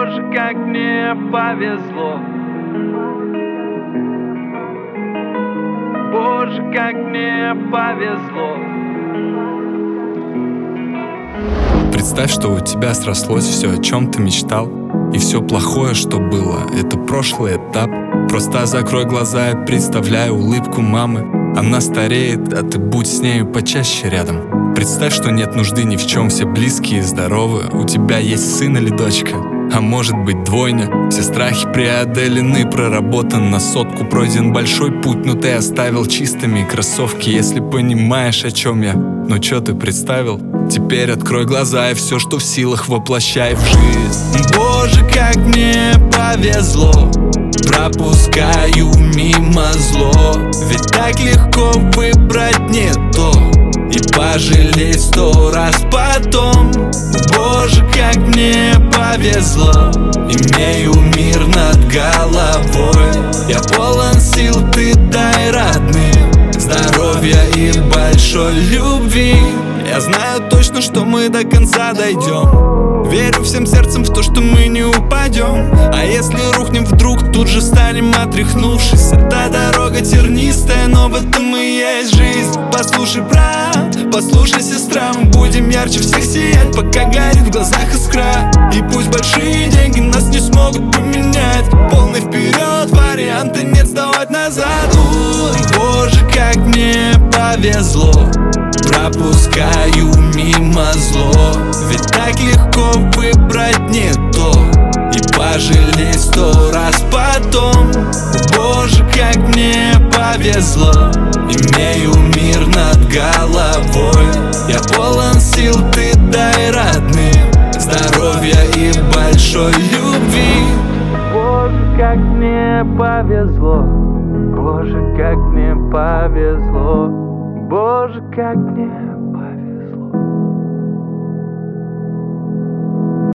Боже, как мне повезло. Боже, как мне повезло. Представь, что у тебя срослось все, о чем ты мечтал. И все плохое, что было, это прошлый этап. Просто закрой глаза и представляй улыбку мамы. Она стареет, а ты будь с нею почаще рядом. Представь, что нет нужды ни в чем, все близкие и здоровы. У тебя есть сын или дочка, а может быть двойня. Все страхи преодолены, проработан на сотку. Пройден большой путь, но ты оставил чистыми кроссовки. Если понимаешь, о чем я, ну чё ты представил? Теперь открой глаза и все, что в силах, воплощай в жизнь. Боже, как мне повезло. Пропускаю мимо зло, ведь так легко выбрать не то и пожалеть 100 раз потом. Боже, как мне повезло. Имею мир над головой. Я полон сил, ты дай родным здоровья и большой любви. Я знаю точно, что мы до конца дойдем. Верю всем сердцем в то, что мы не упадем. А если рухнем вдруг, тут же встанем, отряхнувшись. Эта дорога тернистая, но в этом и есть жизнь. Послушай, брат, послушай, сестра, мы будем ярче всех сиять, пока горит в глазах искра. И пусть большие деньги нас не смогут поменять, полный вперед, варианта нет сдавать назад. Боже, как мне повезло. Пропускаю мимо зло, ведь так легко выбрать не то и пожалеть 100 раз потом. Боже, как мне повезло. Имею мир над головой. Я полон сил, ты дай родным здоровья и большой любви. Боже, как мне повезло. Боже, как мне повезло. Боже, как мне